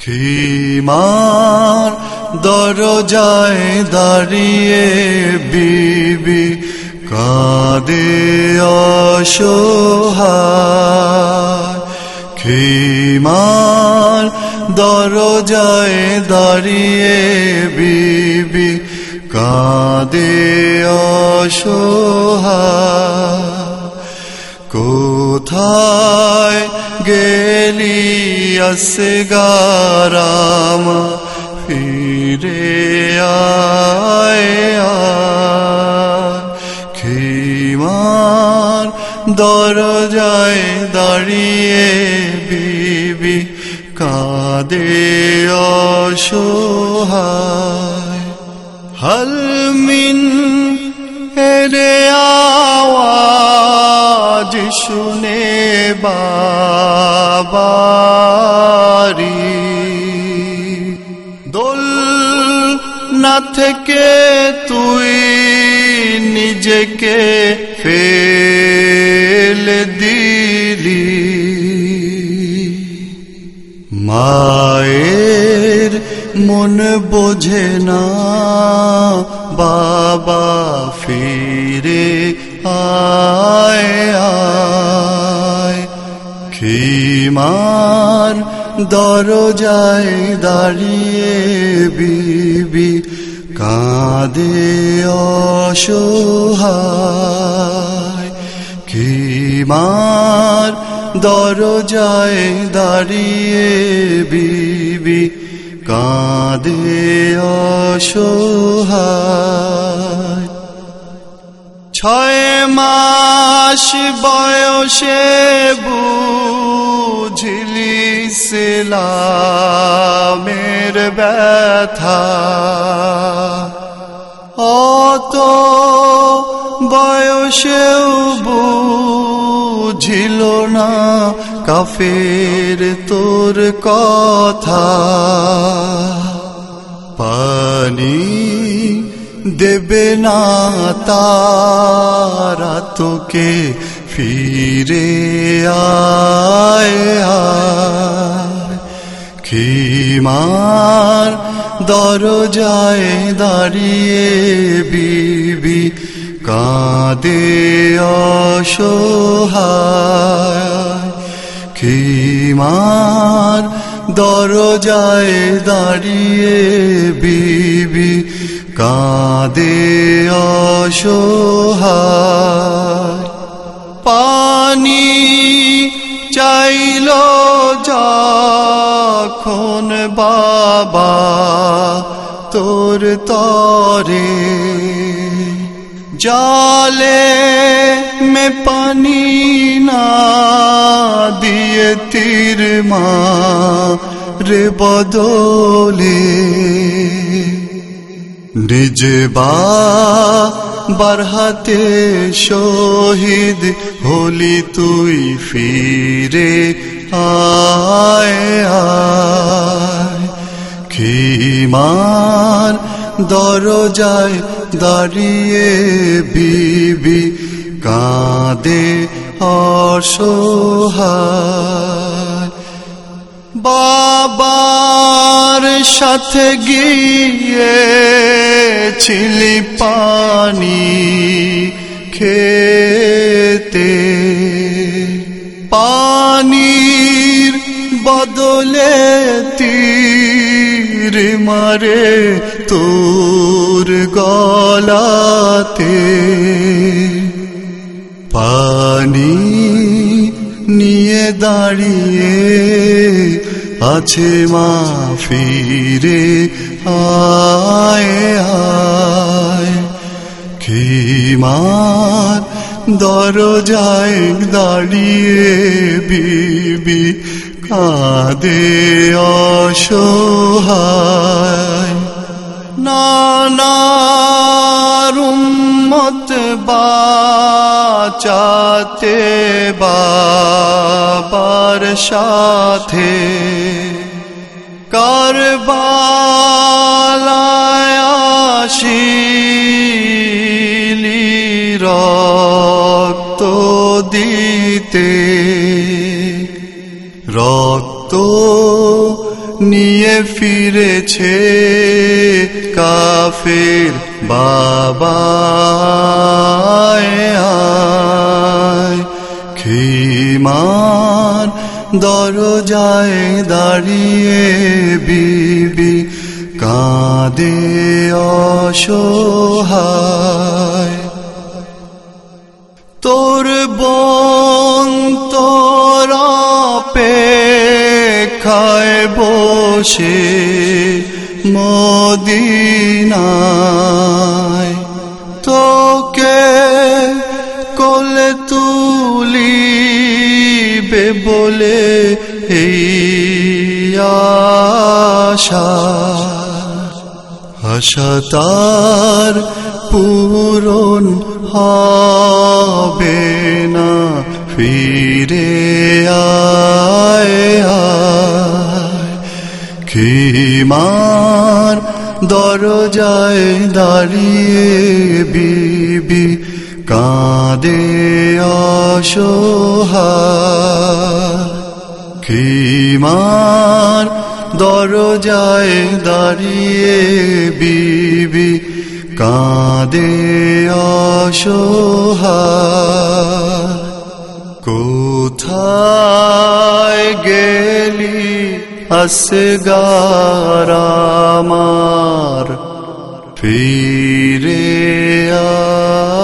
খিমার দরজায় দাঁড়িয়ে বিবি কাঁদে অসহায়। খিমার দরজায় দাঁড়িয়ে বিবি কাঁদে অসহায়। কোথায় গেলি আসগার আমার, ফিরে আয় আয়। খিমার দরজায় দাঁড়িয়ে বিবি কাঁদে অসহায়। হাল মিন হেরে আওয়াজ শুনে বাবারি, দোলনা থেকে তুই নিজেকে ফেলে দিলি। মায়ের মন বোঝে না বাবা, ফিরে আয় আয়। খিমার দরজায় দাঁড়িয়ে বিবি কাঁদে অসহায়। খিমার দরজায় দাঁড়িয়ে বিবি কাঁদে অসহায়। 6 মাস বয়সে বুঝলি ইসলামের ব্যথা, অত বয়সেও বুঝিল না কাফের তোর কথা। পানি দেবে না তারা তোকে, ফিরে আয় আয়। খিমার দরজায় দাঁড়িয়ে বিবি কাঁদে অসহায়। খিমার দরজায় দাঁড়িয়ে বিবি কাঁদে অসহায়। পানি চাইল যখন বাবা তোর তরে, জালে মে পানি না দিয়ে তীর মারে বদলে, নিজ বাবার হাতে শহীদ হলি তুই, ফিরে আয় আয়। খিমার দরজায় দাঁড়িয়ে বিবি কাঁদে অসহায়। বাবার সাথে গিয়েছিলি পানি খেতে, পানির বদলে তীর মারে তোর গলাতে। পানি নিয়ে দাঁড়িয়ে আছে মা, ফিরে আয় আয়। খিমার দরজায় দাঁড়িয়ে বিবি কাঁদে অসহায়। নানার উম্মত বাঁচাতে বাবার সাথে কারবালায় আসিলি রক্ত দিতে, রক্ত নিয়ে ফিরেছে কাফের বাবা আয় খিমার দরজায় দাঁড়িয়ে বিবি কাঁদে অসহায় তোর বোন তোর অপেক্ষায় বসে মদিনায় তোকে কোলে তুলিবে বলে এই আশা তার পূরণ হবে না ফিরে আয় খিমার দরজায় দাঁড়িয়ে বিবি কাঁদে অসহায় খিমার দরজায় দাঁড়িয়ে বিবি কাঁদে অসহায় কোথায় গেলি আসগার আমার ফিরে আয়